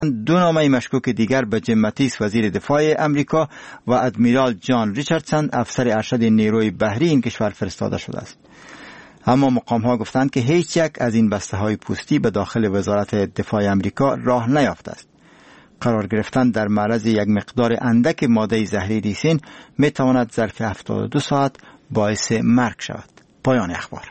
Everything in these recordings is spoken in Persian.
دو نامه مشکوک دیگر به جیم ماتیس وزیر دفاع امریکا و ادمیرال جان ریچاردسون افسر ارشد نیروی بحری این کشور فرستاده شده است. اما مقام ها گفتند که هیچ یک از این بسته های پوستی به داخل وزارت دفاع امریکا راه نیافته است. قرار گرفتن در معرض یک مقدار اندک ماده زهری ریسین می تواند ظرف 72 ساعت باعث مرگ شود. پایان اخبار.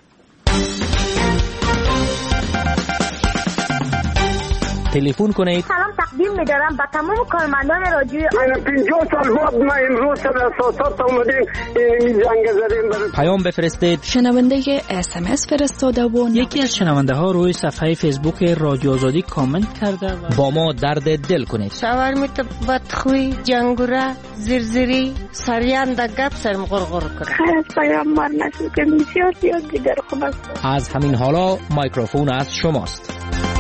تلفن کنید. سلام تقدیم می‌دارم به تمام کارمندان رادیو. من 50 سال بعد ما امروز سر اساسات اومدیم این جنگ زدیم. پیام بفرستید. شنونده SMS فرستاده و یکی از شنونده ها روی صفحه فیسبوک رادیو آزادی کامنت کرده و با ما درد دل کنید. شاورمیت بدخوی جنگوره زرزری سریان د گپ سرم غرغر کنه. خیر پیام مار نشد که بسیار دیگر خوب است. از همین حالا میکروفون از شماست.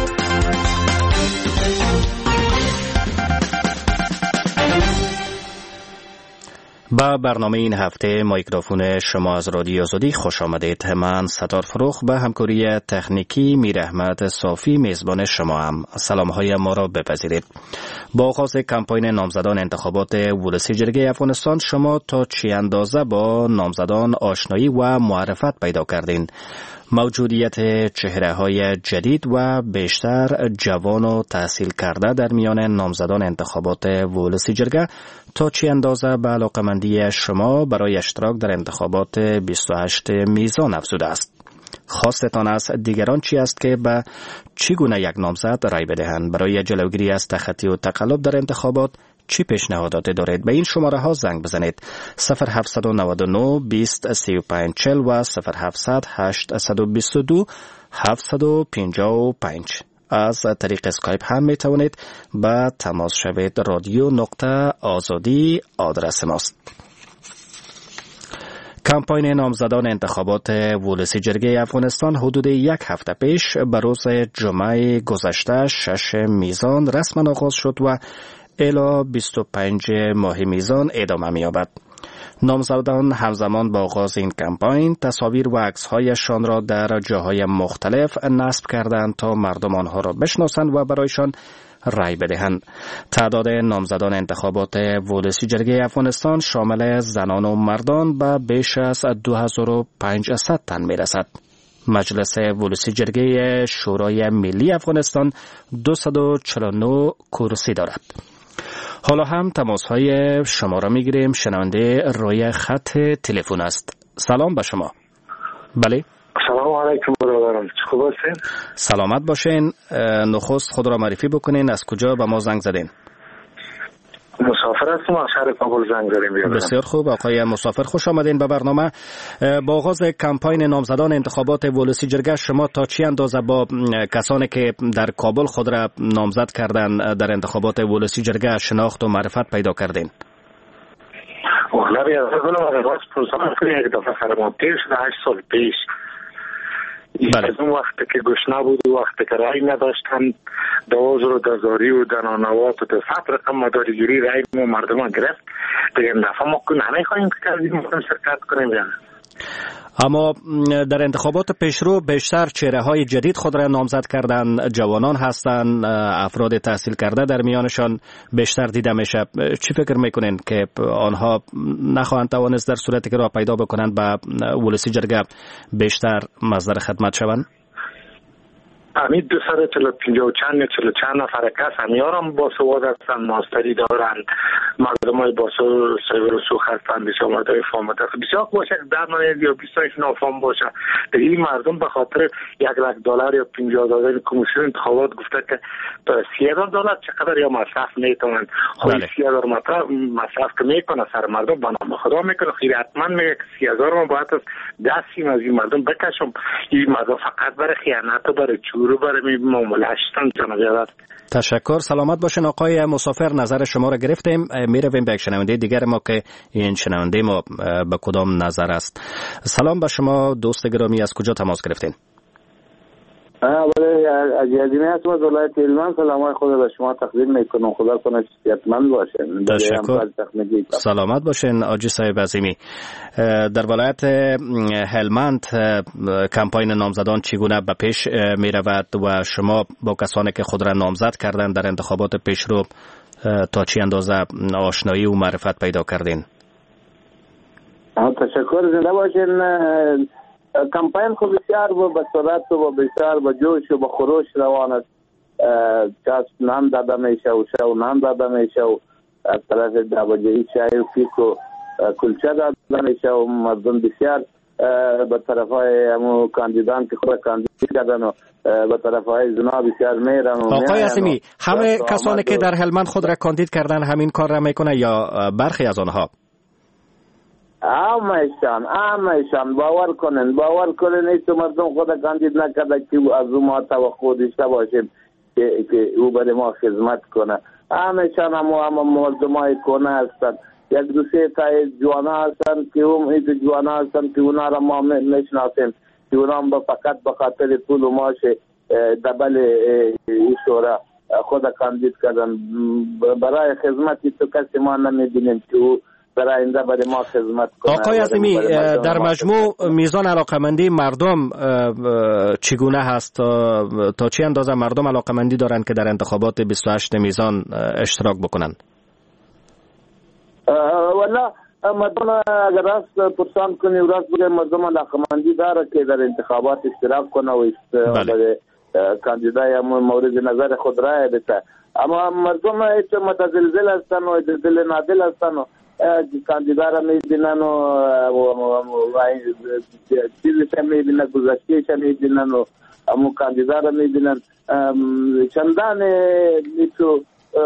با برنامه این هفته میکروفون شما از رادیو آزادی خوش آمدید. من ستار فروخ به همکاری تکنیکی میر احمد صافی میزبان شما هم. سلامهای ما را بپذیرید. با آغاز کمپاین نامزدان انتخابات ولسی جرگه افغانستان شما تا چه اندازه با نامزدان آشنایی و معرفت پیدا کردین؟ موجودیت چهره‌های جدید و بیشتر جوان و تحصیل کرده در میان نامزدان انتخابات ولسی جرگه تا چه اندازه به علاقمندی شما برای اشتراک در انتخابات 28 میزان افزوده است؟ خواستتان از دیگران چی است که به چگونه یک نامزد رای بدهند؟ برای جلوگیری از تخطی و تقلب در انتخابات چی پیشنهادات دارید؟ به این شماره ها زنگ بزنید 0799 20 35 40 و 0700 822 755. از طریق اسکایپ هم می توانید به تماس شوید. radio.azadi آدرس ماست. کمپاین نامزدان انتخابات ولسی جرگه افغانستان حدود یک هفته پیش به روز جمعه گذشته 6 میزان رسما آغاز شد و الی 25 ماه میزان ادامه می‌یابد. نامزدان همزمان با آغاز این کمپاین تصاویر و عکس‌هایشان را در جاهای مختلف نصب کردند تا مردم آنها را بشناسند و برایشان رای بدهند. تعداد نامزدان انتخابات ولسی جرگه افغانستان شامل زنان و مردان به بیش از 2500 تن می‌رسد. مجلس ولسی جرگه شورای ملی افغانستان 249 کرسی دارد. حالا هم تماس‌های شما را می‌گیریم. شنونده روی خط تلفن است. سلام به شما. بله. سلام علیکم برادران. خوب هستین؟ سلامت باشین. نخست خود را معرفی بکنین. از کجا به ما زنگ زدین؟ مسافر هستم، از شهر کابل زنگ زدیم. بسیار خوب آقای مسافر، خوش آمدین به برنامه. با آغاز کمپاین نامزدان انتخابات ولسی جرگه شما تا چه اندازه با کسانی که در کابل خود را نامزد کردن در انتخابات ولسی جرگه شناخت و معرفت پیدا کردین؟ والله از اول راست پرسان کنم یک دفعه خدمات پیش 8 سال پیش از اون وقتی که گشنه بود و وقتی که رای نداشتن دوز رو دزاری و دنانوات و دفعت رقم مداریگیری رای ما مردم گرفت دیگه این دفعه ما نمیخواییم که کردیم شرکت کنیم. اما در انتخابات پیشرو بیشتر چهره های جدید خود را نامزد کردن، جوانان هستند، افراد تحصیل کرده در میانشان بیشتر دیده میشه. چی فکر میکنین که آنها نخواهند توانست در صورتی که راه پیدا بکنند به ولسی جرگه بیشتر مصدر خدمت شوند؟ همین 250 چند نفر کس همیارم با سواد هستن، ماستری دارند، مردم های با سیور و سوخ هستند، بسیار های فامت هست. بسیار باشه در من یا 20 نافام باشه دیگه این مردم به خاطر $100 یا $50 کمیسیون انتخابات گفته که $30,000 چقدر یا مصرف میتونن. خب $30,000 مصرف که میکنه سر مردم به نام خدا میکنه، خیلی حتما میگه که $30,000 من باید از دستیم از این مردم بکشم. این مردم فقط برای خیانت و برای رو برای معامله‌اشتن جناب. تشکر. سلامت باشین آقای مسافر، نظر شما را گرفتیم. میرویم به یک شنونده دیگر ما که این شنونده ما به کدام نظر است. سلام به شما دوست گرامی، از کجا تماس گرفتین؟ برای عزیزی هستم از ولایت هلمند. سلام خود به شما تقدیم میکنم. خدا کنه صحتمند باشین. تشکر. سلامت باشین آجی صاحب عظیمی. در ولایت هلمند کمپاین نامزدان چگونه به پیش می رود و شما با کسانی که خود را نامزد کردن در انتخابات پیشرو تا چی اندازه آشنایی و معرفت پیدا کردین؟ تشکر. زنده باشین. کمپاین خود بسیار و به سرعت و بسیار به جوش و به خروش روان است. چاس نام داده میشه و شو نام داده میشه و از طرف دابجهی چای و پیک و کلچه داده میشه و مردم بسیار به طرف های همون کاندیدان که خود کاندید کردن و به طرف های زنا بسیار میرن. آقای عظیمی، همه کسانی که در هلمند خود را کاندید کردن همین کار را میکنه یا برخی از آنها؟ همهشان باور کنن ایست مردم خود کاندید نکرده که از ما توقع داشته باشیم که او برای ما خدمت کنه. همهشان هم مردم های کنه هستن. یک دو سه تا جوانا هستن که این جوانا هستن که اونا را ما میشناسیم که اونا هم فقط به خاطر پول و معاش دبل این شورا خود کاندید کردن. برای خدمتی تو کسی ما نمیبینیم که او برای آینده برای ما خدمت کنه. آقای عظیمی، در مجموع میزان علاقمندی مردم چگونه هست؟ تا چه اندازه مردم علاقمندی دارند که در انتخابات 28 میزان اشتراک بکنند؟ والا مردم اگر راست پرسان کنی و راست بگه مردم علاقمندی داره که در انتخابات اشتراک کنه و برای کاندیدای مورد نظر خود رای بده. اما مردم ایت متزلزل هستن و دل نادل هستن و کاندیدا را میبینن و چیزش میبینن، گذشتهش میبینن و همون کاندیدا را میبینن. چندان میتو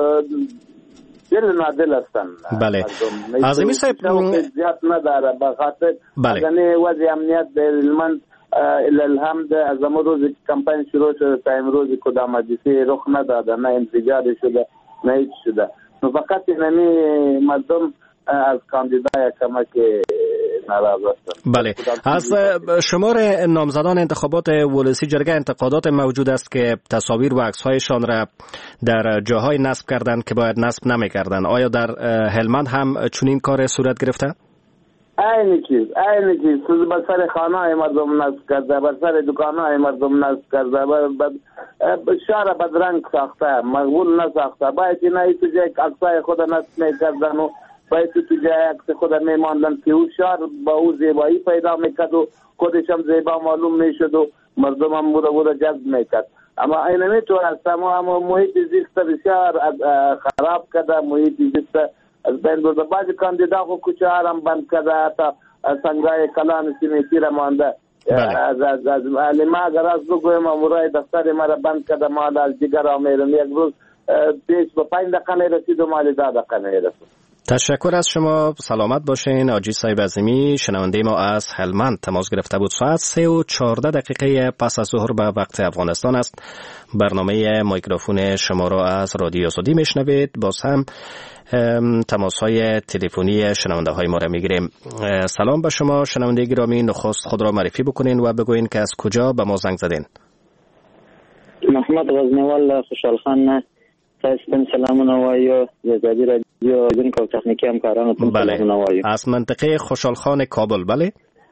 دل نادل هستن. بله. عظیمی صاحب زیاد نداره بخاطر اگه وضع امنیت در هلمند الحمد از امروز روز کمپین شروع شده تا امروز کدام حادثه رخ نداده، نه انفجار شده نه هیچ شده. فقط نمی مردم از کاندیدای کمک ناراض هستند. بله. از شمار نامزدان انتخابات ولسی جرگه انتقادات موجود است که تصاویر و عکس‌هایشان را در جاهای نصب کردند که باید نصب نمی‌کردند. آیا در هلمند هم چنین کار صورت گرفته؟ این چیز بر سر خانه‌های مردم نصب کرده، بر سر دکان‌های مردم نصب کرده، شهر بدرنگ ساخته، مقبول نساخته. باید اینایی تو جای عکسای خود نصب می‌کردن و باید تو جای عکس خود می‌ماندن که او شهر با او زیبایی پیدا می‌کرد و خودش هم زیبا معلوم می‌شد و مردم هم بوده جذب می‌کرد. اما این نمی‌تونه است. اما محیط زیست بسیار خراب کرده، محیط زیست از بین برده. بعضی کاندیدا خو کوچه ها هم بند کرده، حتی سنگای کلان سیمیتی را مانده. از ما اگر از بگویم امورای دفتر ما را بند کرده، ما از دیگر آمیرم یک روز پیش به 5 دقیقه نیرسید و مالی 10 دقیقه نیرسید. تشکر از شما. سلامت باشین. آجی صاحب عظیمی شنونده ما از هلمند تماس گرفته بود. ساعت 3:14 پس از ظهر به وقت افغانستان است. برنامه میکروفون شما را از رادیو آزادی میشنوید. باز هم تماس های تلفنی شنونده های ما را میگیریم. سلام به شما شنونده گرامی. نخست خود را معرفی بکنین و بگوین که از کجا به ما زنگ زدین. محمد غزنیوال خوشحال خان هستم. سلام وایو زادی رادیو جن کو تکنیکی همکارانتون. بله. از منطقه خوشحال خان کابل. بله.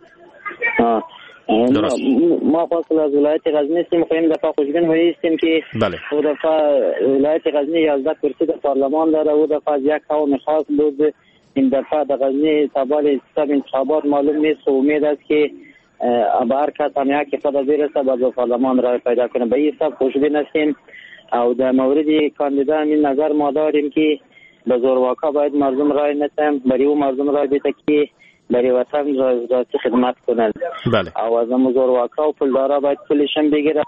ما فاصل از ولایت غزنی هستیم. خواهیم دفعه خوشبین هستیم که بله. او دفعه ولایت غزنی 11 کرسی در پارلمان داره. او دفعه یک قوم خاص بود. این دفعه در غزنی تابال حساب انتخابات معلوم نیست و امید است که به هر کس هم یک خود برسه به پارلمان رای پیدا کنه. به این حساب خوشبین هستیم. او در مورد کاندیدا این نظر ما داریم که به زورواکا باید مردم رای ندن، برای او مردم رای بده که برای وطن راستی خدمت کنند. بله. او از زورواکا و پولدارا باید پولشون بگیره.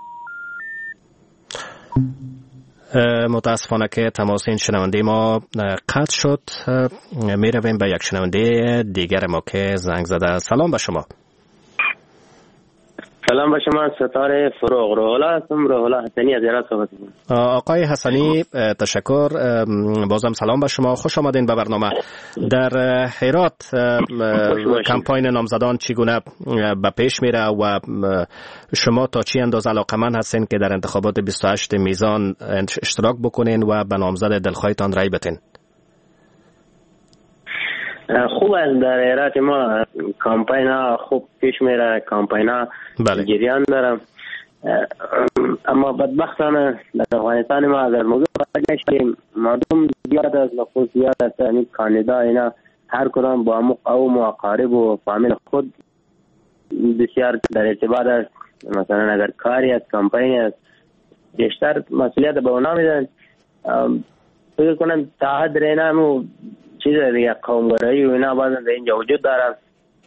متاسفانه که تماس این شنونده ما قطع شد. می رویم به یک شنونده دیگر ما که زنگ زده. سلام به شما. سلام به شما، ستاره فروغ روح‌الله هستم. روح‌الله حسنی از هرات صحبت می‌کنم. آقای حسنی تشکر، بازم سلام به شما، خوش آمدین به برنامه. در هرات کمپاین نامزدان چگونه به پیش میره و شما تا چی اندازه علاقه‌مند هستین که در انتخابات 28 میزان اشتراک بکنین و به نامزد دلخواهتان رای بدین؟ خوب است، در هرات ما کمپاین ها خوب پیش میره، کمپاین ها جریان دارم. اما بدبختانه در افغانستان ما در موضوع برگشتیم، مردم زیاد است، نفوذ زیاد است. یعنی کاندیدا اینا هر کدام با قوم و اقارب و فامیل خود بسیار در ارتباط است. مثلا اگر کاری است، کمپاین است، بیشتر مسئولیت به اونا میدن. فکر کنم تا حد اینا چیز دیگه قومگرایی و اینا بعضا در اینجا وجود داره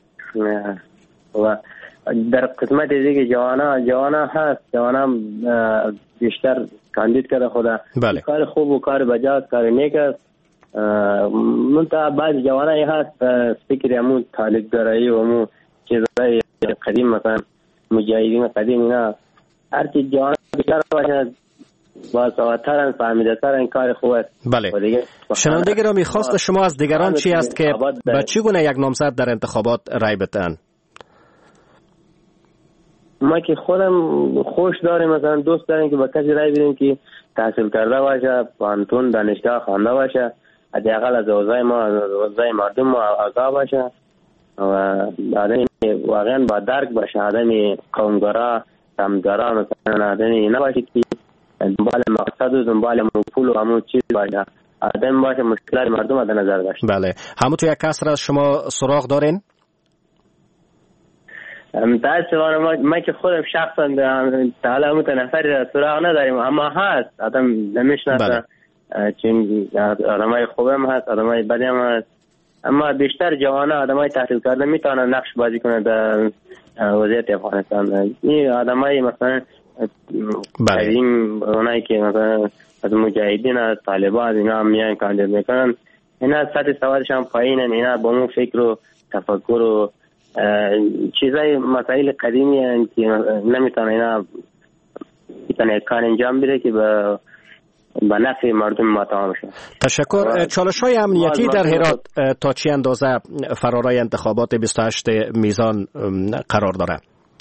و در قسمت دیگه جوانا هست، جوانا بیشتر کاندید کرده خدا. بله. کار خوب و کار بجاست، کار نیک است. منتها بعض جوانایی هست فکر همون طالبگرایی و همون چیزهای قدیم، مثلا مجاهدین قدیم اینا، هرچی جوانا بیشتر باشه باسوادترن، فهمیده‌ترن، کار خوب است. بله. شنونده گرامی، خواست شما از دیگران چی است که به چگونه یک نامزد در انتخابات رای بدن؟ ما که خودم خوش داریم، مثلا دوست داریم که به کسی رای بدیم که تحصیل کرده باشه، پانتون دانشگاه خوانده باشه، حداقل از اوضاع ما، از اوضاع مردم ما آگاه باشه و آدمی واقعا با درک باشه، آدمی قومگرا، تمدگرا مثلا آدمی نباشه که دنبال مقصد و دنبال پول و همون چیز باشه، آدم باشه مشکلات مردم در نظر داشته. بله. همونطور یک کس را شما سراغ دارین؟ متاسفانه ما که خودم شخصا تا حالا متنفری را سراغ نداریم، اما هست آدم نمیشناسه. چون آدمای خوبم هست، آدمای بدی هم هست، اما بیشتر جوانا آدمای تحصیل کرده میتونن نقش بازی کنه در وضعیت افغانستان. این آدمای مثلا قدیم، اونایی که مثلا از مجاهدین، از طالبان، اینا هم میان کاندید میکنن، اینا سطح سوادشان پایینن، اینا با اون فکر و تفکر و چیزای مسائل قدیمی هستند که نمیتونه اینا کار انجام بده که به نفع مردم ما تمام شد. تشکر. چالش‌های امنیتی در هرات تا چه اندازه فرارای انتخابات 28 میزان قرار داره؟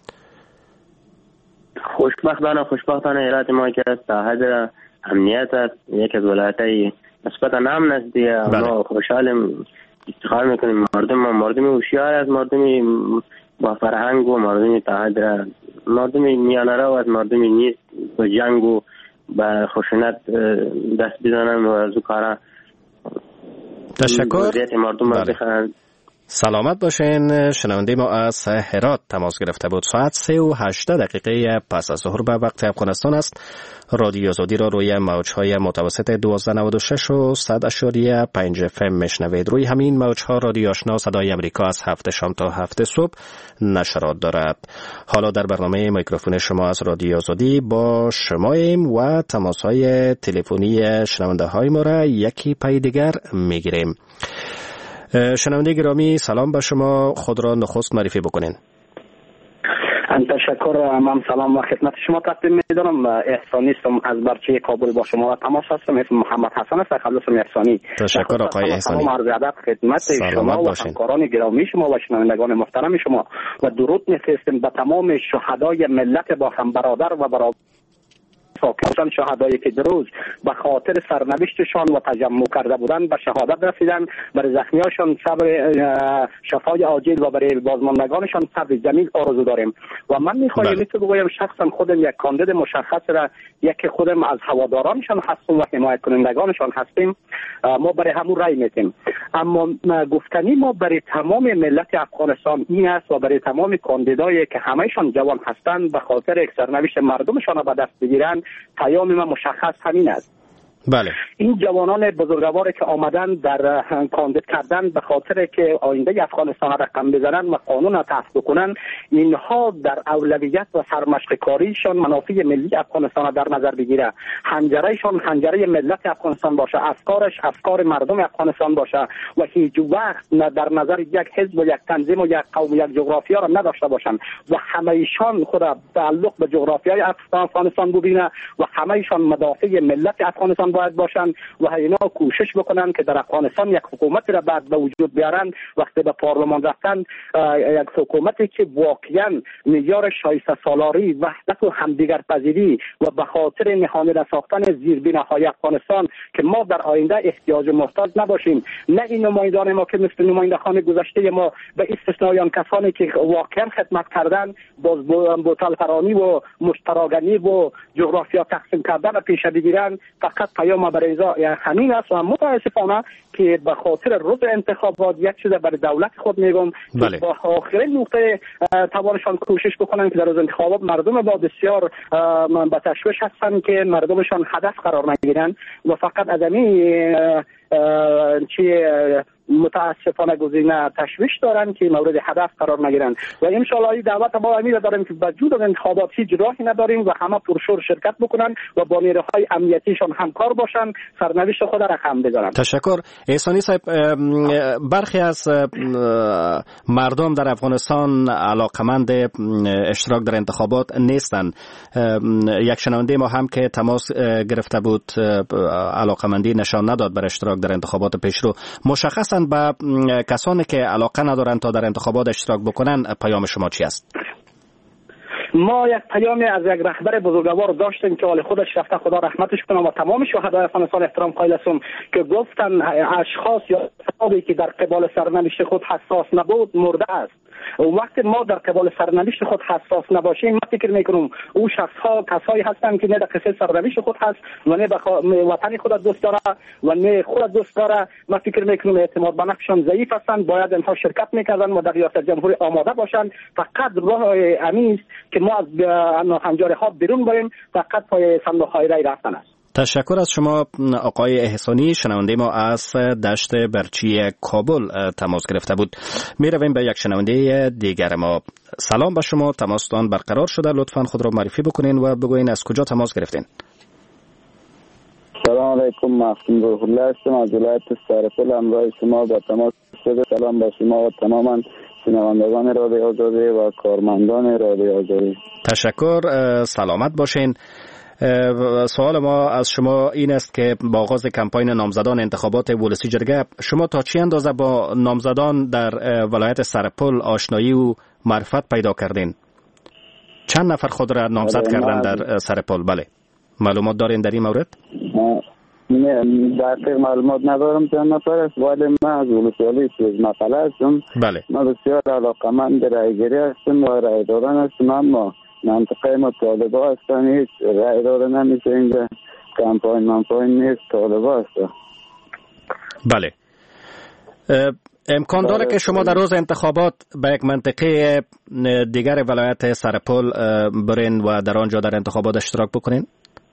خوشبختانه هرات ما که تا حد امنیت است، یک از ولایت‌های نسبتاً امن است دیگه. ما خوشحالیم، افتخار میکنیم مردم هوشیار است، مردمی با فرهنگ و مردمی تا حد مردمی میانه رو است، مردمی نیست با جنگ و با خشونت دست بزنن و از او کارا. تشکر. بله. سلامت باشین. شنونده ما از هرات تماس گرفته بود. ساعت 3:18 پس از ظهر به وقت افغانستان است. رادیو آزادی را روی موج‌های متوسط 1296 و 100.5 FM میشنوید. روی همین موج‌ها رادیو آشنا صدای امریکا از 7 شام تا 7 صبح نشرات دارد. حالا در برنامه میکروفون شما از رادیو آزادی با شماییم و تماس‌های تلفنی شنونده‌های ما را یکی پای دیگر میگیریم. شنونده گرامی، سلام به شما، خود را نخست معرفی بکنین. تشکر. من سلام و خدمت شما تقدیم می‌دارم. احسانی هستم از برچه کابل با شما تماس هستم. اسم محمد حسن است. خلصم احسانی. تشکر آقای احسانی. سلام عرض ادب خدمت شما و همکاران گرامی شما و شنوندگان محترم شما و درود می‌فرستم به تمام شهدای ملت با هم برادر و برابر ساکن شهدایی که روز به خاطر سرنوشتشان و تجمع کرده بودند به شهادت رسیدند. برای زخمیاشان صبر شفای عاجل و برای بازماندگانشان صبر جمیل آرزو داریم. و من می‌خواهم مثل بگویم شخصا خودم یک کاندید مشخص را یک خودم از هوادارانشان هستم و حمایت کنندگانشان هستیم، ما برای همون رای میتیم. اما گفتنی ما برای تمام ملت افغانستان این است و برای تمام کاندیدایی که همهشان جوان هستند به خاطر یک سرنوشت مردمشان را به دست بگیرند، پیام ما مشخص همین است. بله. این جوانان بزرگواری که آمدن در کاندید کردن به خاطر که آینده افغانستان رقم بزنن و قانون را تصویب کنن، اینها در اولویت و سرمشق کاریشان منافع ملی افغانستان در نظر بگیره، حنجرهشان حنجره ملت افغانستان باشه، افکارش افکار مردم افغانستان باشه و هیچ وقت در نظر یک حزب و یک تنظیم و یک قوم و یک جغرافیا را نداشته باشند و همه‌شان خود تعلق به جغرافیای افغانستان ببینه و همه‌شان مدافع ملت افغانستان باید باشند و اینا کوشش بکنن که در افغانستان یک حکومتی را بعد به وجود بیارن. وقتی به پارلمان رفتن، یک حکومتی که واقعا معیار شایسته سالاری، وحدت و همدیگر پذیری و به خاطر نهانی ساختن زیربناهای افغانستان که ما در آینده احتیاج محتاج نباشیم، نه این نمایندگان ما که مثل نمایندگان گذشته ما به استثنای آن کسانی که واقعا خدمت کردن باز بوتل فرانی و مشتراگانی و جغرافیا تقسیم کردن را پیش بگیرن، فقط پیام برای همین است. و متاسفانه که به خاطر روز انتخابات یک چیز برای دولت خود میگم، بله. با آخرین نقطه توانشان کوشش بکنن که در روز انتخابات مردم با بسیار به تشویش هستن که مردمشان هدف قرار نگیرن و فقط از متاسفانه گزینه تشویش دارن که مورد هدف قرار نگیرن و ان شاء الله این دعوت ما امید داریم که با وجود انتخابات هیچ راهی نداریم و همه پرشور شرکت بکنن و با نیروهای امنیتیشان همکار باشن، سرنوشت خود را رقم بزنن. تشکر. احسانی صاحب، برخی از مردم در افغانستان علاقمند اشتراک در انتخابات نیستند. یک شنونده ما هم که تماس گرفته بود علاقمندی نشان نداد بر اشتراک در انتخابات پیشرو. مشخصاً به کسانی که علاقه ندارند تا در انتخابات اشتراک بکنن پیام شما چی است؟ ما یک پیامی از یک رهبر بزرگوار داشتیم که حال خودش رفته، خدا رحمتش کنه و تمام شهدای افغانستان احترام قائل هستم، که گفتن اشخاص یا افرادی که در قبال سرنوشت خود حساس نبود مرده است. وقتی ما در قبال سرنوشت خود حساس نباشیم، من فکر میکنم او شخص ها کسایی هستند که نه در قصه سرنوشت خود هست و نه وطن خود دوست داره و نه خود دوست داره. من فکر میکنم اعتماد به نفسشان ضعیف هستند، باید اینها شرکت میکردن و در ریاست جمهوری آماده باشند. فقط راه امین است که ما از حنجره ها بیرون بریم، فقط پای صندوق های رای رفتن است. تشکر از شما آقای احسانی. شنونده ما از دشت برچی کابل تماس گرفته بود. می رویم به یک شنونده دیگر ما. سلام به شما، تماستان برقرار شده، لطفاً خود را معرفی بکنین و بگوین از کجا تماس گرفتین. سلام علیکم، محسن روح الله هستم از ولایت سرپل. همراه شما با تماس شده. سلام به شما و تماما شنوندگان رادیو آزادی و کارمندان رادیو آزادی. تشکر، سلامت باشین. سوال ما از شما این است که با آغاز کمپاین نامزدان انتخابات ولسی جرگه شما تا چه اندازه با نامزدان در ولایت سرپل آشنایی و معرفت پیدا کردین؟ چند نفر خود را نامزد کردن در سرپل؟ بله، معلومات دارین در این مورد؟ نه، دقیق معلومات ندارم چند نفر است، ولی من از ولسوالی سوز مقاله هستم. بله. من بسیار علاقمند رایگیری هستم و رای دادن هستم، اما منطقه ما طالبا هستن، هیچ رای داده نمیشه اینجا. کمپاین نیست، طالبا هستن. بله. امکان داره که شما در روز انتخابات به یک منطقه دیگر ولایت سرپل برین و در آنجا در انتخابات اشتراک بکنین؟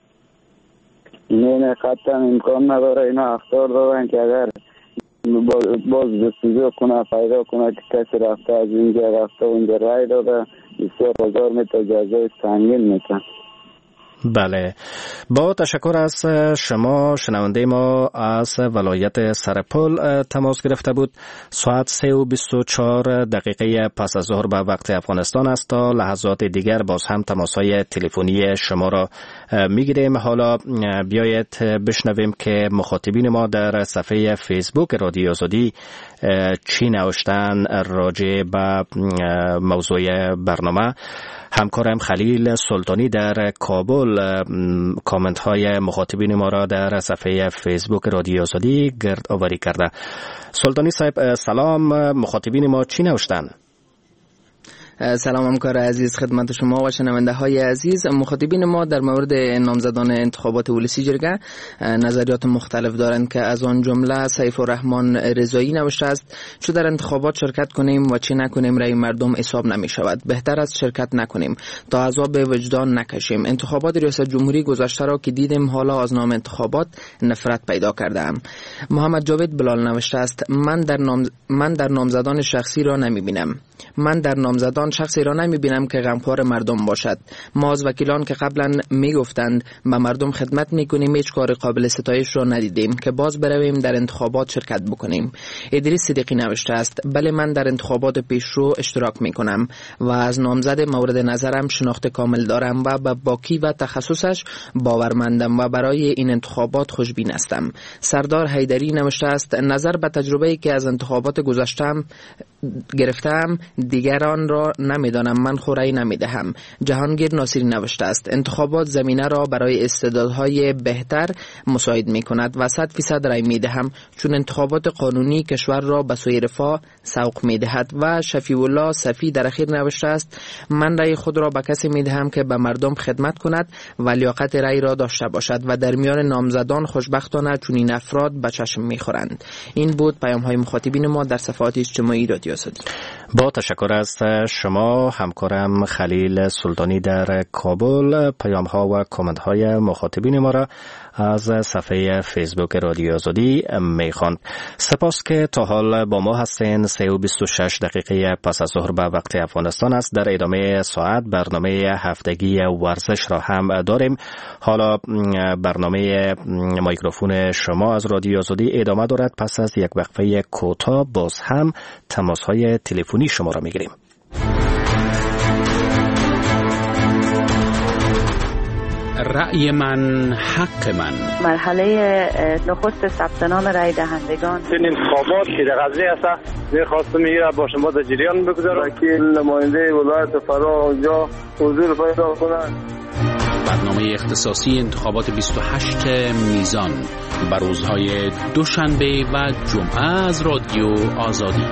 نه قطعا امکان نداره. اینا اختیار دارن که اگر باز جستجو کنه پیدا کنه که کسی رفته از اینجا رفته اونجا رای داده، بسیار بازار میته، جزای سنگین میته. بله، با تشکر از شما. شنونده ما از ولایت سرپل تماس گرفته بود. ساعت 3:24 پس از ظهر به وقت افغانستان است. تا لحظات دیگر باز هم تماس‌های تلفنی شما را میگیریم. حالا بیایید بشنویم که مخاطبین ما در صفحه فیسبوک رادیو آزادی چی نوشتن راجع به موضوع برنامه. همکارم خلیل سلطانی در کابل کامنت های مخاطبین ما را در صفحه فیسبوک رادیو آزادی گرد آوری کرده. سلطانی صاحب سلام، مخاطبین ما چی نوشتن؟ سلام همکار عزیز، خدمت شما و شنونده های عزیز. مخاطبین ما در مورد نامزدان انتخابات ولسی جرگه نظریات مختلف دارند که از آن جمله سیف الرحمن رضایی نوشته است چه در انتخابات شرکت کنیم و چه نکنیم رای مردم حساب نمی شود. بهتر است شرکت نکنیم تا عذاب وجدان نکشیم. انتخابات ریاست جمهوری گذشته را که دیدیم حالا از نام انتخابات نفرت پیدا کرده ام. محمد جاوید بلال نوشته است من در نامزدان شخصی را نمی بینم. من در نامزدان شخصی را نمی بینم که غمخوار مردم باشد. ما از وکیلان که قبلا می گفتند به مردم خدمت می کنیم هیچ کار قابل ستایش را ندیدیم که باز برویم در انتخابات شرکت بکنیم. ادریس صدیقی نوشته است بله من در انتخابات پیشرو اشتراک می کنم و از نامزد مورد نظرم شناخت کامل دارم و به باکی و تخصصش باورمندم و برای این انتخابات خوشبین هستم. سردار حیدری نوشته است نظر به تجربه‌ای که از انتخابات گذشتم گرفتم دیگران را نمیدانم، من خورایی نمیدهم. جهانگیر ناصری نوشته است انتخابات زمینه را برای استعدادهای بهتر مساعد می کند و 100% رای می دهم چون انتخابات قانونی کشور را به سوی رفاه سوق می دهد. و شفیع الله صفی در اخیر نوشته است من رای خود را به کسی می دهم که به مردم خدمت کند و لیاقت رای را داشته باشد و در میان نامزدان خوشبختانه چون این افراد به چشم می خورند. این بود پیام های مخاطبین ما در صفحات اجتماعی رادیو آزادی. با تشکر از شما همکارم خلیل سلطانی در کابل. پیام ها و کامنت های مخاطبین ما را از صفحه فیسبوک رادیو آزادی میخوان. سپاس که تا حال با ما هستین. 3:26 دقیقه پس از ظهر به وقت افغانستان است. در ادامه ساعت برنامه هفتگی ورزش را هم داریم. حالا برنامه میکروفون شما از رادیو آزادی ادامه دارد. پس از یک وقفه کوتاه باز هم تماس های تلفنی شما را میگیریم. رأی من حق من. مرحله نخست ثبت نام رای دهندگان. این انتخابات که در قضیه است می‌خواستم میره با شما در جریان بگذارم. وکیل نماینده ولایت فرا اونجا حضور پیدا کنند. برنامه اختصاصی انتخابات 28 میزان بر روزهای دوشنبه و جمعه از رادیو آزادی.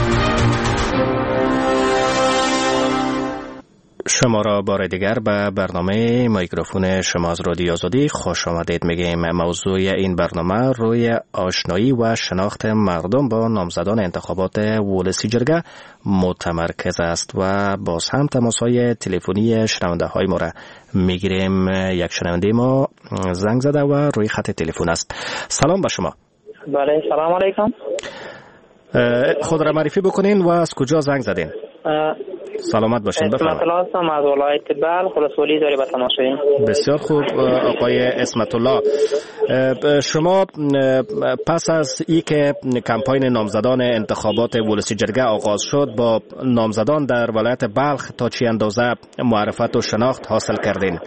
شما را بار دیگر به برنامه میکروفون شما از رادیو آزادی خوش آمدید میگیم. موضوع این برنامه روی آشنایی و شناخت مردم با نامزدان انتخابات ولسی جرگه متمرکز است و باز هم تماس‌های تلفنی شنونده های ما را میگیریم. یک شنونده ما زنگ زده و روی خط تلفن است. سلام به شما. بله سلام علیکم. خود را معرفی بکنین و از کجا زنگ زدین؟ سلامت باشین. بفرمایید. اسمت الله هستم از ولایت بلخ، خلاصولی داری به تماشایی. بسیار خوب آقای اسمت الله، شما پس از ای که کمپاین نامزدان انتخابات ولسی جرگه آغاز شد با نامزدان در ولایت بلخ تا چی اندازه معرفت و شناخت حاصل کردین؟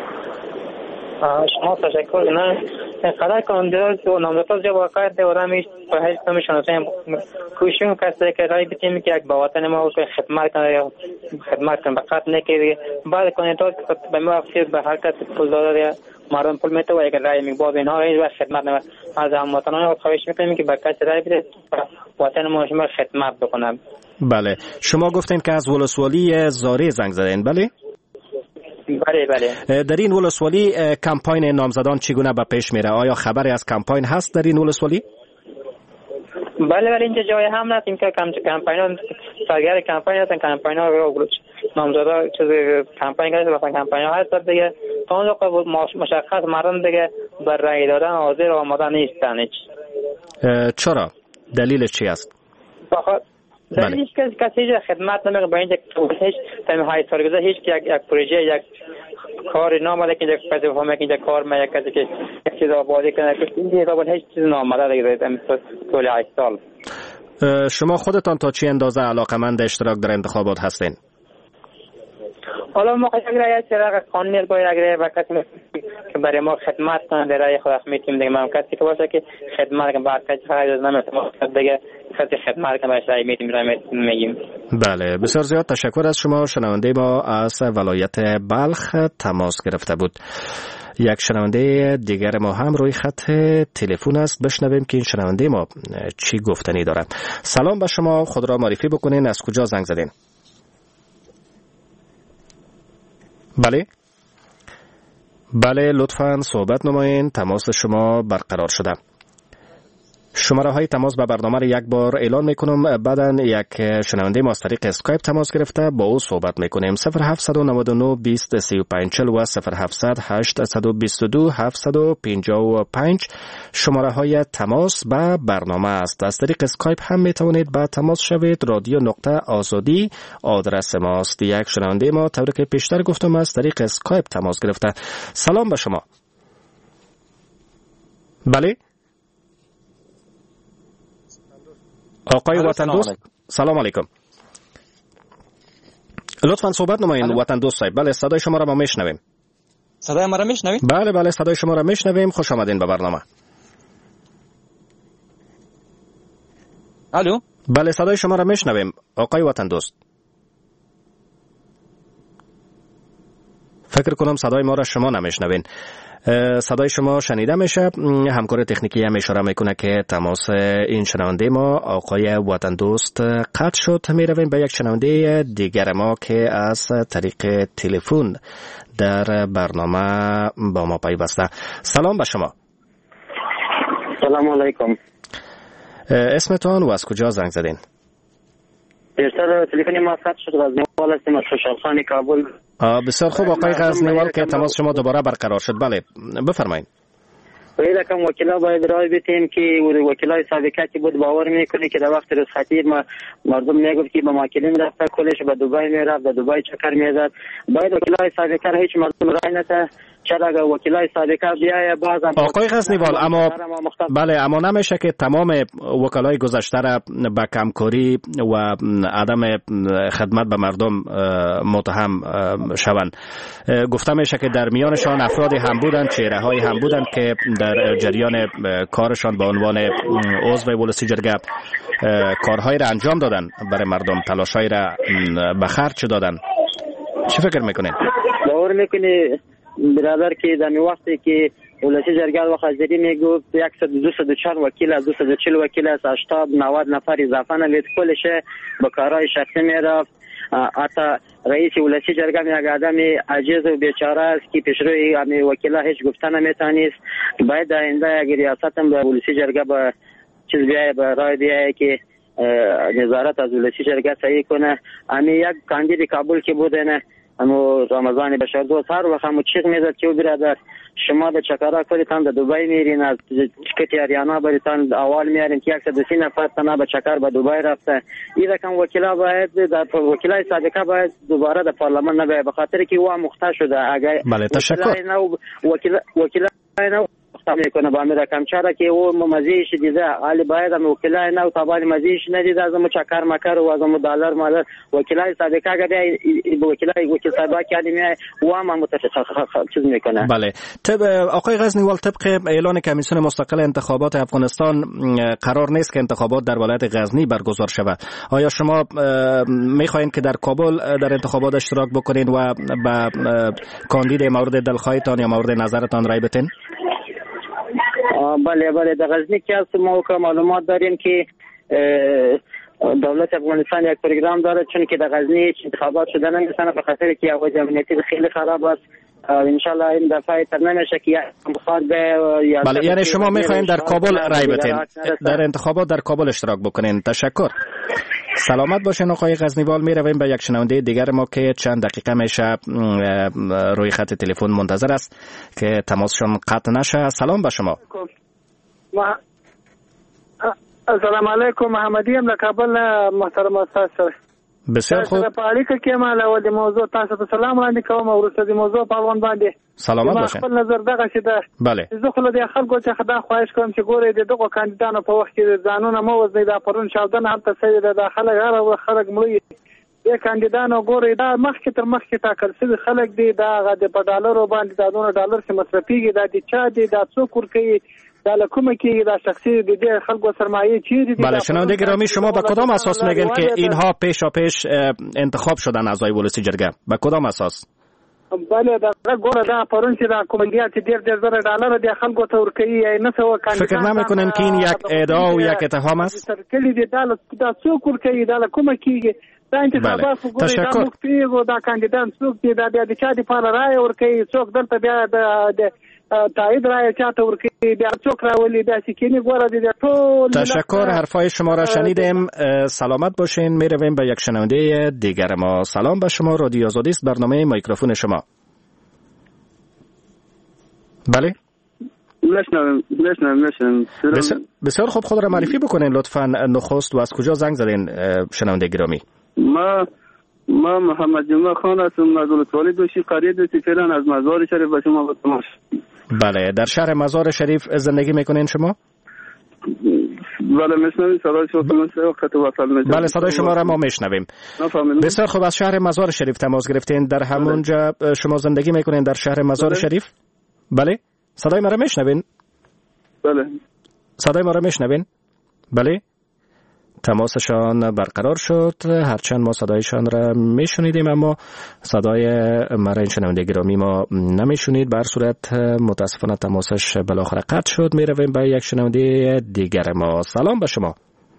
شما تشکر. نه قدر کاندیدات و نامزدات جا واقع ده آدم هیچ هیچ نمیشناسیم. کوشیم کسی که رای بدیم که یک با وطن ما خدمت کنه یا خدمت کنه فقط نه که بعد کاندیدات به ما افسیر به هر کس پول داده مردم پول میته و یک رای میباز اینها هیچ وقت خدمت نمیکنه. از هموطنان خواهش میکنیم که به کسی رای بده وطن ما شما خدمت بکنه. بله شما گفتین که از ولسوالی زاری زنگ زدین. بله بله. در این ولسوالی کمپاین نامزدان چگونه به پیش میره؟ آیا خبری از کمپاین هست در این ولسوالی؟ بله اینجا جای هم نیست. این که کمپاین سرگر کمپاین هستن. کمپاین ها نامزدا چیز کمپاین کرده مثلا کمپاین ها هست دیگه تا اونجا مشخص مردم دیگه بر رای دادن حاضر و آماده نیستن. چرا؟ دلیلش چی است؟ دلیلش که کسی خدمت نمیکنه. با اینجا هیچ تایم های سالگرد هیچ یک پروژه یک کار نامده که یک کسی بفهمه که اینجا کار ما یک کسی که یک چیز آبادی کنه این حساب هیچ چیز نامده دیگه طول 8 سال. شما خودتان تا چی اندازه علاقمند اشتراک در انتخابات هستین؟ حالا ما یک رای چراغ قانونی باید اگر و کسی که برای ما خدمت کنه در رای خود میتونیم دیگه ما کسی که باشه که خدمت کنه بعد کسی خرید نمیتونه دیگه کسی خدمت کنه برای رای میگیم. بله بسیار زیاد تشکر از شما. شنونده ما از ولایت بلخ تماس گرفته بود. یک شنونده دیگر ما هم روی خط تلفن است. بشنویم که این شنونده ما چی گفتنی داره. سلام به شما، خود را معرفی بکنین، از کجا زنگ زدین؟ بله لطفاً صحبت نمایین. تماس شما برقرار شده. شماره های تماس به برنامه را یک بار اعلان میکنم. بعداً یک شنونده ما از طریق اسکایپ تماس گرفته، با او صحبت میکنیم. 0799 20 35 40 و 0700 822 755 شماره های تماس به برنامه است. از طریق اسکایپ هم میتوانید با تماس شوید. رادیو.آزادی آدرس ماست. یک شنونده ما طوری که پیشتر گفتم از طریق اسکایپ تماس گرفته. سلام به شما. بله آقای وطن دوست، سلام علیکم. لطفاً صحبت نمایید وطن دوست صاحب. بله صدای شما را ما میشنویم. صدای ما را میشنوید؟ بله صدای شما را میشنویم. خوش آمدین به برنامه. الو. بله صدای شما را میشنویم آقای وطن دوست. فکر کنم صدای ما را شما نمیشنوین. صدای شما شنیده میشه. همکار تکنیکی هم اشاره میکنه که تماس این شنونده ما آقای وطن دوست قطع شد. میرویم به یک شنونده دیگر ما که از طریق تلفن در برنامه با ما پیوسته. سلام به شما. سلام علیکم. اسمتان و از کجا زنگ زدین؟ بیشتر تلفن ما قطع شد. از نوال هستیم، از خوشحال خان کابل. بسیار خوب آقای غزنیوال که تماس شما دوباره برقرار شد. بله بفرمایید. باید کم وکیلا باید رای بتیم که وکیلای سابقه که بود باور میکنه که در وقت رخصتی مردم میگفت که به ماکلین رفته کلش به دبی میرفت، به دبی چکر میزد. باید وکیلای سابقه را هیچ مردم رای نده. چرا اگر وکیلای سابقه بیایه باز آقای غزنیوال اما نمیشه که تمام وکلای گذشته را به کمکاری و عدم خدمت به مردم متهم شوند. گفته میشه که در میانشان افرادی هم بودند، چهره های هم بودند که در جریان کارشان به عنوان عضو ولسی جرگه کارهایی را انجام دادن، برای مردم تلاشایی را به خرج دادن. چی فکر میکنید؟ باور میکنی برادر که در وقتی که ولسی جرگه و خزری میگفت 204 وکیل از 240 وکیل از 80 90 نفر اضافه نمید، کلش به کارهای شخصی میرفت. حتی رئیس ولسی جرگه یک آدم عاجز و بیچاره است که پیشروی وکیلا هیچ گفتن نمیتونست. باید آینده اگر ریاست به ولسی جرگه به چیز بیایه، به رای بیایه که نظارت از ولسی جرگه صحیح کنه. یک کاندید کابل که بوده امو رمضان بشار دوست هر وقت همو چیغ میزد که برادر شما به چکرا کلیتان در دبی میرین، از چکتی اریانا بریتان اول میارین که 130 نفر تنها به چکر به دبی رفته. این رقم وکیلا باید در وکیلای سابقه باید دوباره در پارلمان نباید، به خاطر که او مختص شده. اگر بله تشکر. وکیلا نو میکنه با امیر رقم چرا که او مزیش دیده، حالی باید هم وکیلای نو تابال مزیش ندیده، از امو چکر مکر و از امو دلار مالر وکیلای سابقه اگر وکیل سابقه کردی میای او هم چیز میکنه. بله آقای غزنیوال، طبق اعلان کمیسیون مستقل انتخابات افغانستان قرار نیست که انتخابات در ولایت غزنی برگزار شود. آیا شما میخواین که در کابل در انتخابات اشتراک بکنین و به کاندید مورد دلخواهتان یا مورد نظرتان رای بدین؟ بله در غزنی که از ما معلومات داریم که دولت افغانستان یک پروگرام داره، چون که در غزنی انتخابات شده نمیتونه به خاطر که وضع امنیتی خیلی خراب است. انشالله این دفعه تر نمیشه که بخواد به بله یعنی شما میخواین در کابل رای بدین، در انتخابات در کابل اشتراک بکنین. تشکر. سلامت باشین آقای غزنیوال. میرویم به یک شنونده دیگر ما که چند دقیقه میشه روی خط تلفن منتظر است که تماسشون قطع نشه. سلام به شما. السلام علیکم. محمدی ام لکابل محترم استاد. بسیار خوب. په اړیکه کې ما له ولې موضوع تاسو ته سلام وړاندې کوم او وروسته د موضوع په اړوند باندې سلامت باشئ. خپل نظر دغه شي ده. بله. زه خو له دې خلکو څخه دا خواهش کوم چې ګورئ د دغو کاندیدانو په وخت کې ځانونه مه وزنئ. دا پرون چاودنه هلته سوې ده، دا خلک هره خلک مړه دې کاندیدانو ګورئ دا مخکې تر مخکې ټاکل شوي خلک دي، دا هغه د په ډالرو باندې دا دونه ډالر چې مصرفېږي دا د چا دي، دا څوک ورکوي، دا لکومه کې دا شخصی د دې خلکو سرمایه چیرې دي. بله شنونده گرامی، شما به کدام اساس میگن که اینها پیشا پیش انتخاب شدن اعضای ولسی جرگه؟ به کدام اساس؟ بله دا ګوره دا پرون چې دا کومندیات ډېر زره ډالر د خلکو ته ورکوي نه څه وکړي. فکر نمیکنن که این یک ادعا و یک اتهام است؟ کلی دی دا څوک ورکوي دا کومه کیږي دا انتخابات وګورئ دا مفتي دا کاندیدان څوک دي دا د چا د پاره رائے ورکوي څوک دلته بیا د تایید رائے چاته ورکوي بیا څوک راولي دا سکینی ګوره دي ټول. تشکر، حرفای شما را شنیدیم. سلامت باشین. میرویم به یک شنونده دیگر ما. سلام به شما، رادیو آزادی است، برنامه میکروفون شما. بله میشنم. بسیار خوب، خود را معرفی بکنین لطفاً. نخست و از کجا زنگ زدین شنونده گرامی؟ ما محمد جمعه خان هستم از ولسوالی دوشی قریب فعلا از مزار شریف به شما با تماس. بله، در شهر مزار شریف زندگی میکنین شما؟ بله میشنویم صدای شما خط وصل میشه. بله صدای شما را ما میشنویم. بسیار خوب، از شهر مزار شریف تماس گرفتین. در همونجا شما زندگی میکنین در شهر مزار شریف؟ بله صدای ما را میشنوین؟ بله صدای ما را میشنوین؟ بله تماسشان برقرار شد، هرچند ما صدایشان را میشنیدیم اما صدای مرا این شنونده گرامی ما نمیشنید. به هر صورت متاسفانه تماسش بالاخره قطع شد. میرویم به یک شنونده دیگر ما. سلام به شما.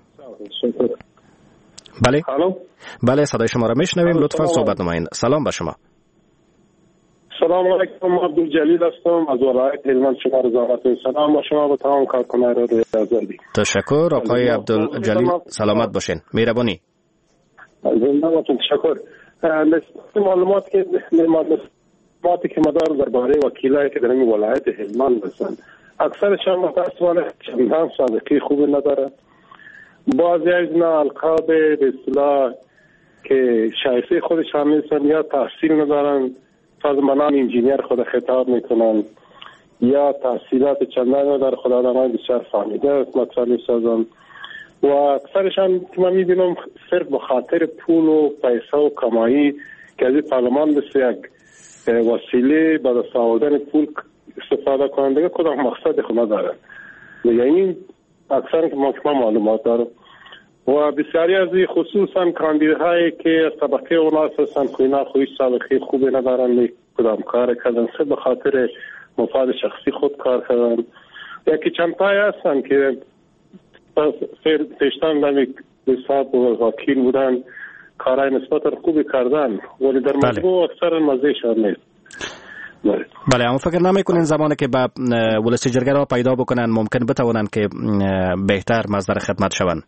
بله بله صدای شما را میشنویم، لطفا صحبت نمایید. سلام به شما. سلام علیکم، عبدالجلیل هستم از ولایت هلمند. شما رو زحمت سلام با شما و تمام کارکنان رادیو آزادی. تشکر آقای عبدالجلیل، سلامت باشین. مهربانی. زنده باشین. تشکر. معلوماتی که مدار درباره وکیلایی که در این ولایت هلمند هستند اکثرشان متاسفانه چندان سابقه خوبی ندارند. بعضی از اینا القاب به اصطلاح که شایسته خودشان نیستند یا تحصیل ندارند، از منام انجینیر خود خطاب میکنن یا تحصیلات چندان در خود آدمان بسیار فهمیده مطالب سازن و اکثرشان که من میبینم صرف بخاطر پول و پیسه و کمایی که از پارلمان بسیار یک وسیله به دست آوردن پول استفاده کننده کدام مقصد خود ندارن. یعنی اکثر که ما معلومات دارم و بسیاری از خصوصا کاندیداهایی که از طبقه اوناس هستند که اینا خویش سابقه خوبی ندارن کدام کار کردن سه به خاطر مفاد شخصی خود کار کردن. یکی چند تایی هستن که پیشتن نمی حساب و وکیل بودن کارهای نسبت خوبی کردن ولی در مجموع اکثر مزه شد نیست. بله اما فکر نمیکنین زمانی که به ولسی جرگه را پیدا بکنن ممکن بتوانند که بهتر مصدر خدمت شوند؟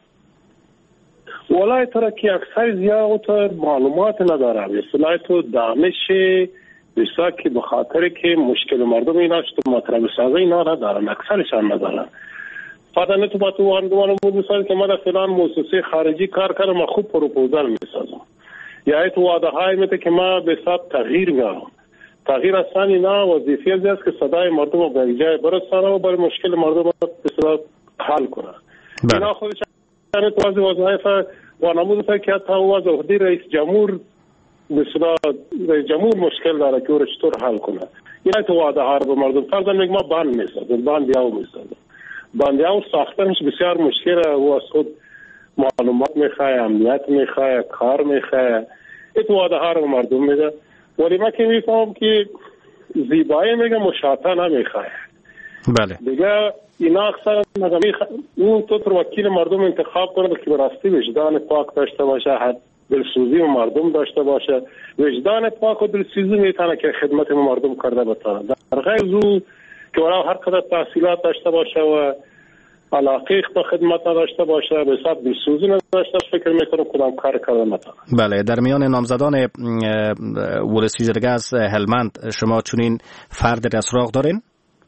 والله ترا که اکثر زیاد معلومات ندارم، اصطلاح تو دانش بسیار که بخاطر که مشکل مردم اینا شد مطرح سازه اینا ندارن، اکثرشان ندارن. فقط تو با تو واندوان بود مثال که من فلان مؤسسه خارجی کار کردم من خوب پروپوزال میسازم یا تو وعده های میده که ما به حساب تغییر میارم. تغییر اصلا اینا وظیفه است که صدای مردم رو به جای برسانه و برای مشکل مردم رو به صورت حل کنه. اینا خودش تو از وظایف و نمود که حتی از عهده رئیس جمهور مثلا رئیس جمهور مشکل داره که او چطور حل کنه. اینا تو وعده ها رو به مردم فرض میگم ما باند میسازیم، باندیاو میسازیم. باندیاو ساختنش بسیار مشکله و از خود معلومات میخواه، امنیت میخواه، کار میخواه. این وعده ها رو به مردم میده. ولی من که میفهم که زیبایی میگه مشاطه نمیخواه. بله. دیگه اینا اکثر اون تو وکیل مردم انتخاب کنه که براستی وجدان پاک داشته باشه، دلسوزی و مردم داشته باشه. وجدان پاک و دلسوزی میتونه که خدمت مردم کرده بتونه. در غیر او که ولو هر قدر تحصیلات داشته باشه و علاقه به خدمت نداشته باشه، به حساب دلسوزی نداشته فکر میکنم کدام کار کرده نتونه. بله، در میان نامزدان ولسی جرگه از هلمند شما چنین فرد رسراغ دارین؟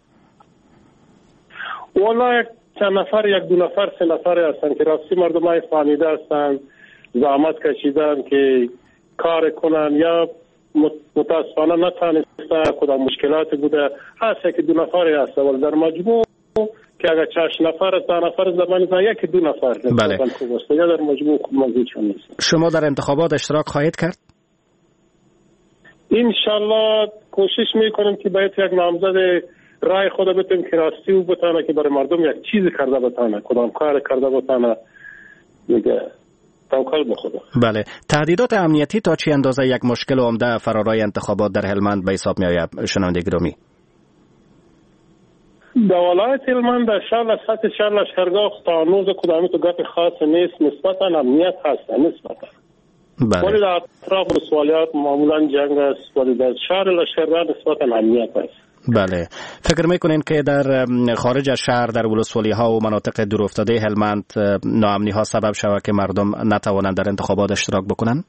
والله چند نفر، یک دو نفر، سه نفر هستن که راستی مردم های فهمیده هستن، زحمت کشیدن که کار کنن یا متاسفانه نتانستن، کدام مشکلاتی بوده هست که دو نفری هست ولی در مجموع که اگر 6 نفر 10 نفر زبان یکی دو نفر بله. یا در مجموع موضوعشون نیست. شما در انتخابات اشتراک خواهید کرد؟ انشالله کوشش میکنیم که باید یک نامزد رای خود بتیم که راستی او بتانه که برای مردم یک چیزی کرده بتانه، کدام کار کرده بتانه. دیگه توکل به خدا. بله، تهدیدات امنیتی تا چه اندازه یک مشکل عمده فرارای انتخابات در هلمند به حساب می آید شنونده گرامی؟ در ولایت هلمند در سطح شهر لشکرگاه تا هنوز کدامی تو گپ خاص نیست، نسبتا امنیت هست نسبتا. ولی در اطراف ولسوالیات معمولا جنگ است، ولی در شهر لشکرگاه نسبتا امنیت است. بله، فکر میکنین که در خارج از شهر در ولسوالی ها و مناطق دورافتاده هلمند ناامنی ها سبب شود که مردم نتوانند در انتخابات اشتراک بکنن؟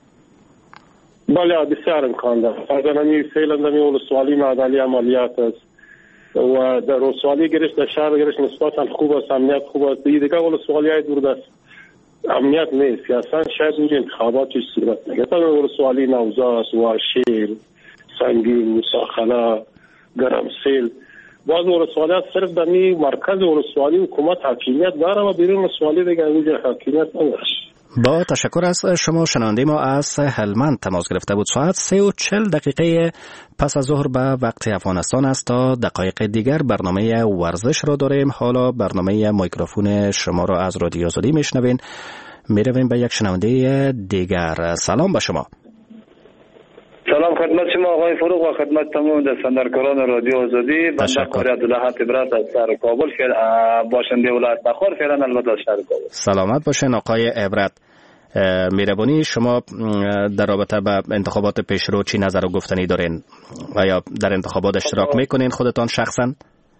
بله، بسیار امکان دارد. از نمی فعلا ولسوالی معدلی عملیات است و در ولسوالی گرش در شهر گرش نسبتا خوب است، امنیت خوب است. دیگه ولسوالی های دور دست امنیت نیست، اصلا شاید این انتخابات چیز صورت نگه. تا ولسوالی نوزاد و شیر، سنگین، مساخله، گرمسیل، بعض ولسوالیات صرف در مرکز ولسوالی حکومت حاکمیت داره و بیرون ولسوالی دیگه اینجا حاکمیت نداره. با تشکر از شما. شنونده ما از هلمند تماس گرفته بود. ساعت 3:40 پس از ظهر به وقت افغانستان است. تا دقایق دیگر برنامه ورزش را داریم. حالا برنامه میکروفون شما را از رادیو آزادی میشنوین. میرویم به یک شنونده دیگر. سلام به شما. سلام خدمت شما آقای فروغ و خدمت تمام دستاندرکاران رادیو آزادی. بنده قاری عبدالله عبرت از شهر کابل باشنده ولایت بخار فعلا البته از شهر کابل. سلامت باشین آقای عبرت. میربانی شما در رابطه با انتخابات پیشرو چی نظر و گفتنی دارین؟ آیا در انتخابات اشتراک میکنین خودتان شخصا؟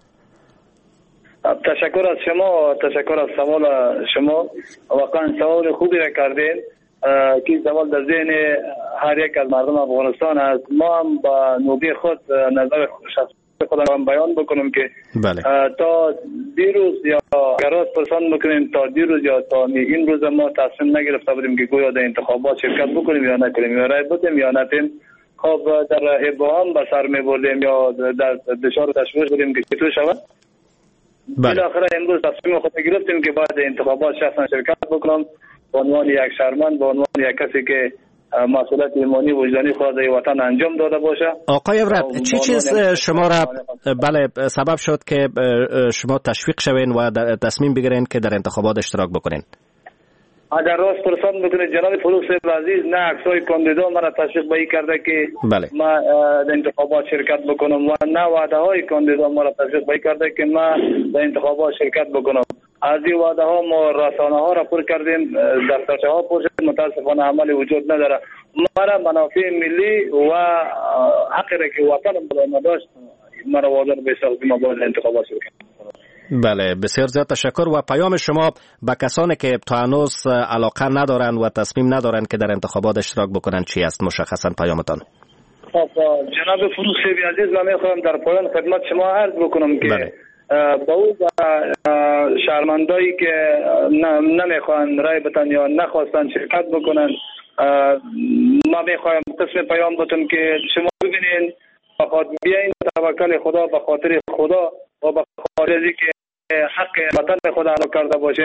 تشکر از شما، تشکر از سوال شما. واقعا سوال خوبی را کردین که سوال در ذهن هر یک از مردم افغانستان است. ما هم با نوبه خود نظر شخصی خودم بیان بکنم که بله. تا دیروز یا گراز پرسان بکنیم تا دیروز یا تا این روز ما تصمیم نگرفته بودیم که گویا در انتخابات شرکت بکنیم یا نکنیم، یا رای بدیم یا ندیم. خب در ابهام به سر میبردیم یا در دچار تشویش بودیم که چطور شود. بالاخره امروز تصمیم خود گرفتیم که باید انتخابات شخصا شرکت بکنم به عنوان یک شهروند، به عنوان یک کسی که مسئولیت ایمانی وجدانی خود در وطن انجام داده باشه. آقای عبرت، چی چیز شما را سبب شد که شما تشویق شوین و تصمیم بگیرین که در انتخابات اشتراک بکنین؟ اگر راست پرسان بکنید جناب فروغ صاحب عزیز، نه عکسای کاندیدا مرا تشویق به کرده که ما در انتخابات شرکت بکنم و نه وعده های کاندیدا مرا تشویق به کرده که ما در انتخابات شرکت بکنم. از این وعده ها ما رسانه ها را پر کردیم، دفترچه ها پر شد، متاسفانه عملی وجود نداره. مرا منافع ملی و حقی را که وطنم بالا نداشت مرا وادار به ساخت ما باید انتخابات شرکت. بله، بسیار زیاد تشکر. و پیام شما به کسانی که تا هنوز علاقه ندارن و تصمیم ندارن که در انتخابات اشتراک بکنن چی است مشخصا پیامتان؟ خب جناب فروغ صاحب عزیز، من میخوام در پایان خدمت شما عرض بکنم که با او شهروندایی که نمیخوان رای بدن یا نخواستن شرکت بکنن، ما میخوایم قسم پیام بدم که شما ببینین بیاین توکل خدا به خاطر خدا و به خاطر که حق وطن خدا رو کرده باشیم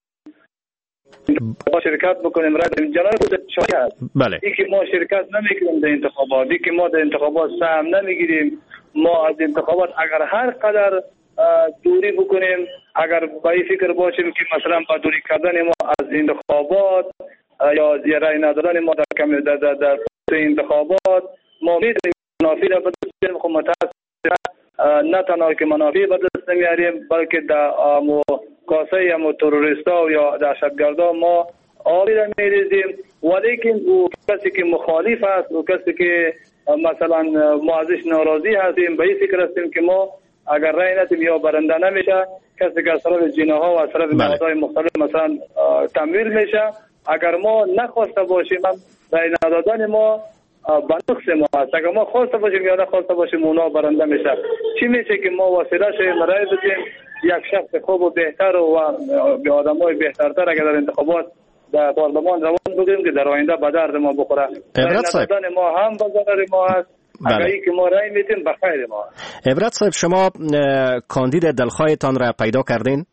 با شرکت بکنیم. رای جناب شاید بله این که ما شرکت نمیکنیم در انتخابات، این که ما در انتخابات سهم نمیگیریم، ما از انتخابات اگر هر قدر دوری بکنیم، اگر با این فکر باشیم که مثلا با دوری کردن ما از انتخابات یا رای ندادن ما در انتخابات ما میتونیم منافع را به دست بیاریم. خب متاسفانه نه تنها که منافع به دست نمیاریم بلکه در کاسه تروریستا یا دهشتگردا ما آبی را میریزیم. ولیکن او کسی که مخالف است، او کسی که مثلا ما ازش ناراضی هستیم، به این فکر هستیم که ما اگر رای ندیم یا برنده نمیشه، کسی که از طرف جناها و از طرف نهادهای مختلف مثلا تمویل میشه. اگر ما نخواسته باشیم رای ندادن ما به نقص ما است. اگر ما خواسته باشیم یا نخواسته باشیم اونا برنده میشه. چی میشه که ما وسیله شویم رای بدیم یک شخص خوب و بهتر و به آدمای بهترتر اگر در انتخابات در پارلمان روان بگیریم که در آینده به درد ما بخوره. رای ندادن ما هم به ضرر ما است. اگر ای که ما رای میدیم به خیر ما. عبرت صاحب، شما کاندید دلخواهتان را پیدا کردین؟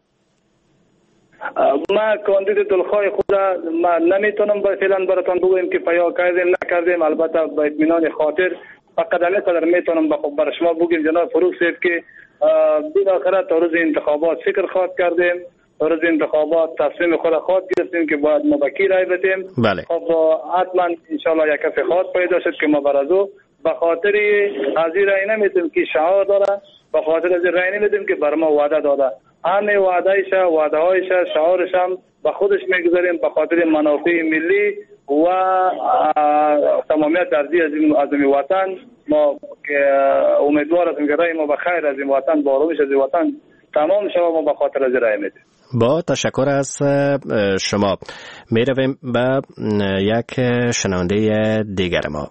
ما کاندید دلخواه خود ما نمیتونم فعلا براتون بگویم که پیدا کردیم نکردیم. البته با اطمینان خاطر فقط همینقدر میتونم بر شما بگیم جناب فروغ صاحب که بالاخره تا روز انتخابات فکر خواهد کردیم روز انتخابات تصمیم خود گرفتیم که باید ما به کی رای بدیم. بله. خب حتما انشالله یک کسی خاص پیدا شد که ما برازو به خاطر از این رای نمیدیم که شعار داره، به خاطر از این رای نمیدیم که بر ما وعده داده. همه وعده هایش شعارش هم به خودش میگذاریم به خاطر منافع ملی و تمامیت ارضی از این وطن. ما امیدوار هستیم که رای ما به خیر از این وطن، با آرامش از این وطن تمام شود. ما به خاطر از رای میدیم. با تشکر از شما. میرویم به یک شنونده دیگر ما.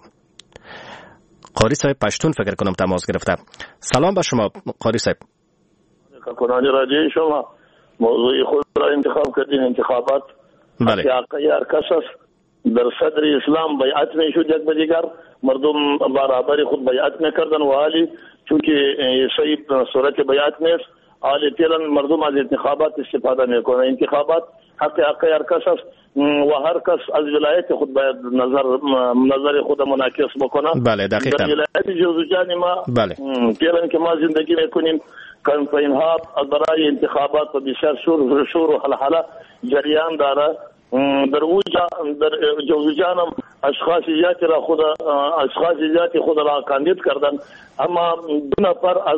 قاری صاحب پشتون فکر کنم تماس گرفته. سلام به شما قاری صاحب. کنانی رادیوی شما موضوع خود را انتخاب کردین. انتخابات بله. هر کس در صدر اسلام بیعت میشد یک به دیگر، مردم برابر خود بیعت میکردن و حالی چونکه صحیح صورت بیعت نیست، حالی فعلا مردم از انتخابات استفاده میکنه. انتخابات حق هر کس است و هر کس از ولایت خود باید نظر خود منعکس بکنه. بله دقیقاً. در ولایت جوزجان ما بله. فعلا که ما زندگی میکنیم کمپین ها برای انتخابات و بسیار شور و حلحله جریان داره. در جوزجان هم اشخاص زیادی خود را کاندید کردن، اما دو نفر از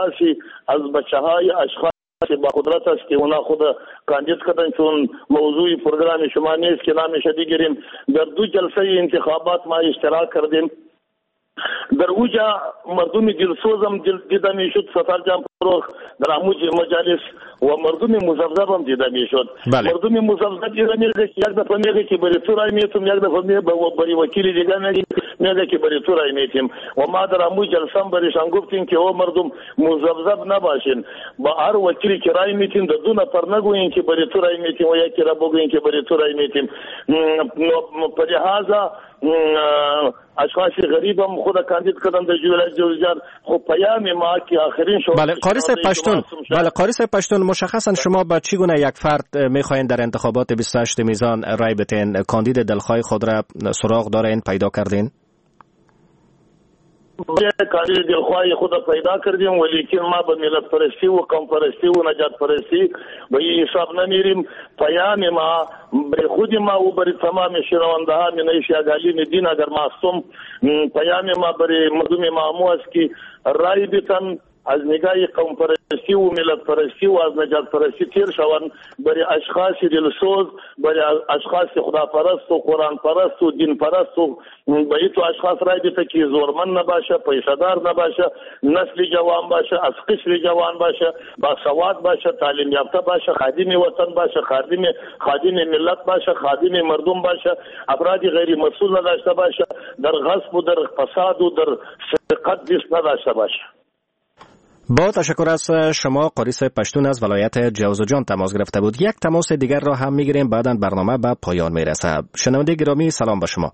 بچه های اشخاص با قدرت است که اونا خود کاندید کردن، چون موضوع پروگرام شما نیست که نامش دیگریم. در دو جلسه انتخابات ما اشتراک کردیم. در اوجا مردم دلسوزم دیده میشد، سفرجان فروخ در اموج مجالس و مردم مزبزب هم دیده میشد. بله. مردم مزبزب دیده میشه که یک دفعه میگه که بری تو رای میتیم، یک دفعه میگه بری وکیل دیگه میگه که بری تو رای میتیم. و ما در اموج جلسم بریشان گفتیم که او مردم مزبزب نباشین، با هر وکیلی که رای میتیم در دو نفر نگوین که بری تو رای میتیم و یکی را بگوین که بری تو رای میتیم. پریحازا اشخاص غریب هم خود کاندید کردن در ولایت جوزجان. خب پیام ما که آخرین شو. بله قاری صاحب پشتون. بله قاری صاحب پشتون، مشخصا شما با چی گونه یک فرد میخواین در انتخابات 28 میزان رای بدین؟ کاندید دلخواه خود را سراغ دارین، پیدا کردین؟ کاندید دلخواه خود پیدا کردیم، ولیکن ما به ملت پرستی و قوم پرستی و نجات پرستی به این حساب نمیریم. پیام ما برای خود ما و برای تمام شنونده ها من ایشیاگالی دین اگر معصوم، پیام ما برای مردم معمو است که رای بیتن از نگاه قوم پرستی و ملت پرستی و از نجات پرستی تیر شوند، برای اشخاص دلسوز، برای اشخاص خدا پرست و قرآن پرست و دین پرست و باید تو اشخاص رای بیته که زورمن نباشه، پیشدار نباشه، نسل جوان باشه، از قشر جوان باشه، با سواد باشه، تعلیم یافته باشه، خادم وطن باشه، خادم ملت باشه، خادم مردم باشه، افراد غیر مسئول نداشته باشه، در غصب و در فساد و در سرقت دست نداشته باشه. با تشکر از شما قاری صاحب پشتون از ولایت جوزجان تماس گرفته بود. یک تماس دیگر را هم میگیریم، بعداً برنامه به پایان میرسه. شنونده گرامی سلام به شما.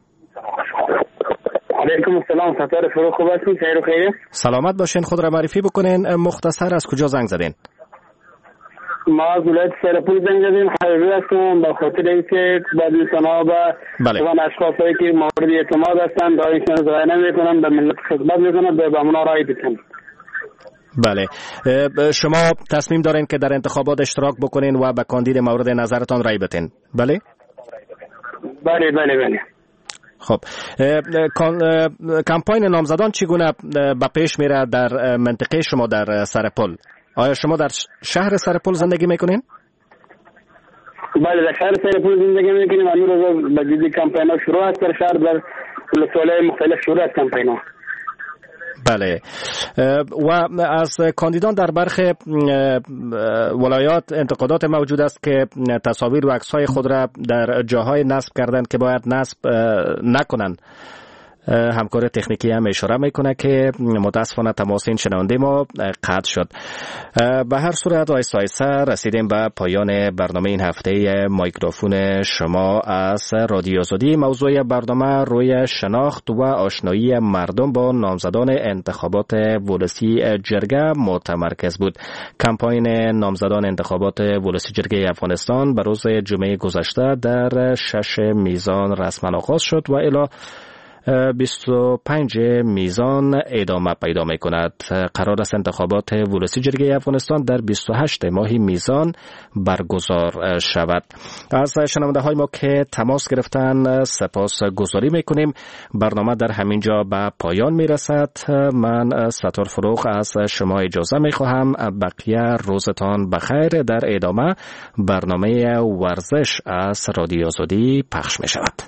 علیکم السلام. ستاره فروخ خوب هستین؟ خیر و خیره؟ سلامت باشین. خود را معرفی بکنین مختصر، از کجا زنگ زدین؟ ما از ولایت سرپول زنگ زدیم. حقیقی هستم به خاطر اینکه بعضی انسان‌ها بله. و اشخاصی که مورد اعتماد هستند دایشان رای نمیکنن، به ملت خدمت میکنن، به اونا رای بدن. بله. شما تصمیم دارین که در انتخابات اشتراک بکنین و به کاندید مورد نظرتان رای بدین؟ بله؟ بله بله بله. خب کمپاین نامزدان چگونه به پیش میره در منطقه شما در سرپل؟ آیا شما در شهر سرپل زندگی میکنین؟ بله در شهر سرپل زندگی میکنیم. امروز روز به جدی کمپاین ها شروع است در شهر، در ولایت‌های مختلف شروع است کمپاین ها. بله. و از کاندیدان در برخی ولایات انتقادات موجود است که تصاویر و عکس‌های خود را در جاهای نصب کردند که باید نصب نکنند. همکار تکنیکی هم اشاره میکنه که متاسفانه تماس این شنونده ما قطع شد. به هر صورت آیسته رسیدیم به پایان برنامه این هفته مایکروفون شما از رادیو آزادی. موضوع برنامه روی شناخت و آشنایی مردم با نامزدان انتخابات ولسی جرگه متمرکز بود. کمپاین نامزدان انتخابات ولسی جرگه افغانستان به روز جمعه گذشته در 6 میزان رسما آغاز شد و الی 25 میزان ادامه پیدا می کند. قرار است انتخابات ولسی جرگه افغانستان در 28 ماه میزان برگزار شود. از شنونده های ما که تماس گرفتن سپاس گزاری می کنیم. برنامه در همین جا به پایان می رسد. من ستار فروغ از شما اجازه می خواهم. بقیه روزتان بخیر. در ادامه برنامه ورزش از رادیو آزادی پخش می شود.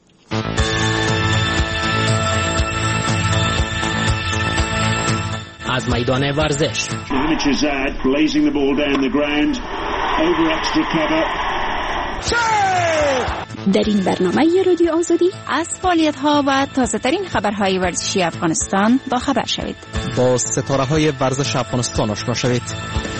از میدان ورزش در این برنامه رادیو آزادی از فعالیت‌ها و تازه‌ترین خبرهای ورزشی افغانستان با خبر شوید. با ستاره‌های ورزش افغانستان آشنا شوید.